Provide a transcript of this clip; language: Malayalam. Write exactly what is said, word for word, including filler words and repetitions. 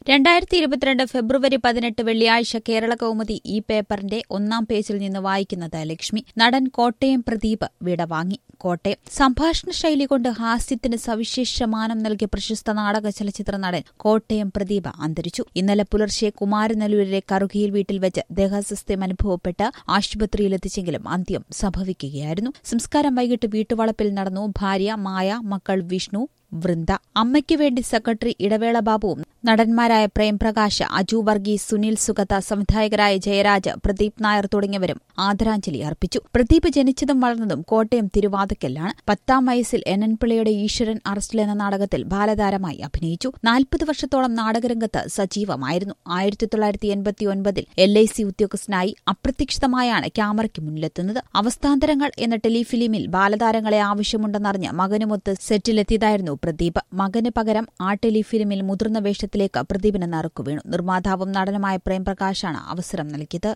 രണ്ടായിരത്തി ഇരുപത്തിരണ്ട് ഫെബ്രുവരി പതിനെട്ട് വെള്ളിയാഴ്ച കേരള കൗമുദി ഈ പേപ്പറിന്റെ ഒന്നാം പേജിൽ നിന്ന് വായിക്കുന്നത് ലക്ഷ്മി. നടൻ കോട്ടയം പ്രദീപ് വിടവാങ്ങി. കോട്ടയം സംഭാഷണ ശൈലി കൊണ്ട് ഹാസ്യത്തിന് സവിശേഷ മാനം നൽകിയ പ്രശസ്ത നാടക ചലച്ചിത്ര നടൻ കോട്ടയം പ്രദീപ് അന്തരിച്ചു. ഇന്നലെ പുലർച്ചെ കുമാരനല്ലൂരിലെ കറുകയിൽ വീട്ടിൽ വെച്ച് ദേഹാസ്വാസ്ഥ്യം അനുഭവപ്പെട്ട് ആശുപത്രിയിലെത്തിച്ചെങ്കിലും അന്ത്യം സംഭവിക്കുകയായിരുന്നു. സംസ്കാരം വൈകിട്ട് വീട്ടുവളപ്പിൽ നടന്നു. ഭാര്യ മായ, മക്കൾ വിഷ്ണു, വൃന്ദ, അമ്മയ്ക്ക് വേണ്ടി സെക്രട്ടറി ഇടവേള ബാബുവും നടന്മാരായ പ്രേംപ്രകാശ്, അജു വർഗീസ്, സുനിൽ സുഗത, സംവിധായകരായ ജയരാജ്, പ്രദീപ് നായർ തുടങ്ങിയവരും ആദരാഞ്ജലി അർപ്പിച്ചു. പ്രദീപ് ജനിച്ചതും വളർന്നതും കോട്ടയം തിരുവാതക്കലിലാണ്. പത്താം വയസ്സിൽ എൻ എൻ പിള്ളയുടെ ഈശ്വരൻ അറസ്റ്റിൽ എന്ന നാടകത്തിൽ ബാലതാരമായി അഭിനയിച്ചു. നാൽപ്പത് വർഷത്തോളം നാടകരംഗത്ത് സജീവമായിരുന്നു. ആയിരത്തി തൊള്ളായിരത്തി എൺപത്തി ഒൻപതിൽ എൽ ഐ സി ഉദ്യോഗസ്ഥനായി അപ്രതീക്ഷിതമായാണ് ക്യാമറയ്ക്ക് മുന്നിലെത്തുന്നത്. അവസ്ഥാന്തരങ്ങൾ എന്ന ടെലിഫിലിമിൽ ബാലതാരങ്ങളെ ആവശ്യമുണ്ടെന്നറിഞ്ഞ് മകനുമൊത്ത് സെറ്റിലെത്തിയതായിരുന്നു പ്രദീപ്. മകന് പകരം ആ ടെലിഫിലിമിൽ മുതിർന്ന വേഷത്തിലേക്ക് പ്രദീപിന് നറുക്കുവീണു. നിർമ്മാതാവും നടനുമായ പ്രേംപ്രകാശാണ് അവസരം നൽകിയത്.